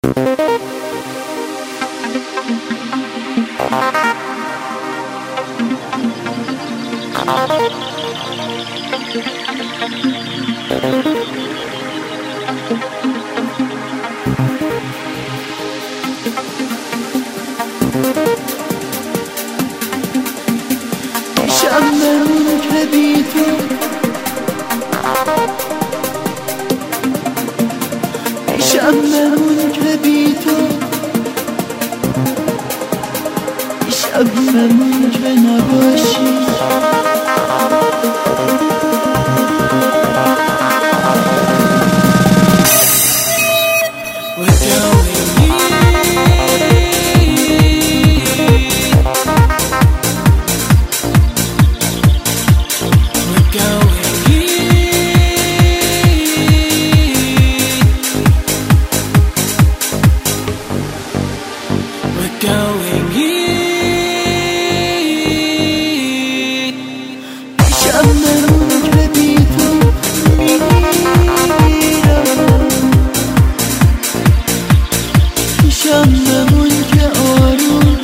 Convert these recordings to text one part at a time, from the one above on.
شمعون که بی تو شمعون که بی تو شمعون که نباشی شمعون که آروم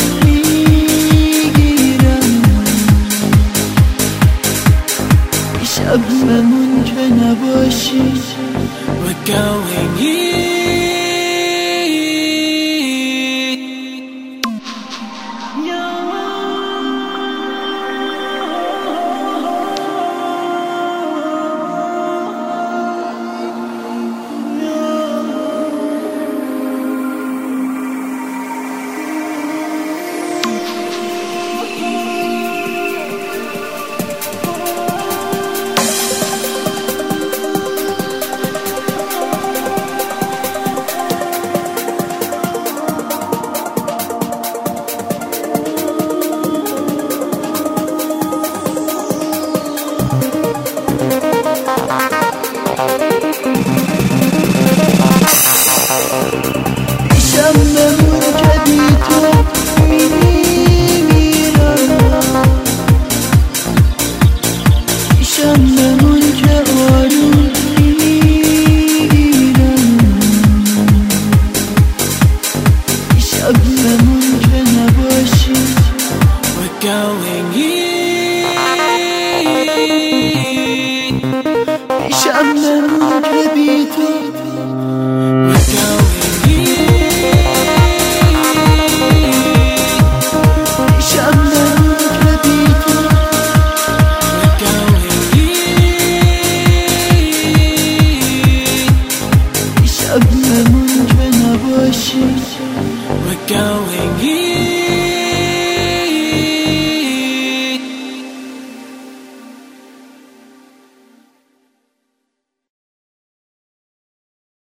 میگیرم شمعون که نباشی We're going in شمعون که بی تو میمیرم شمعون که آروم میگیرم شمعون که نباشی We're going in شمعون که بی تو We're going شمعون که نباشی We're going in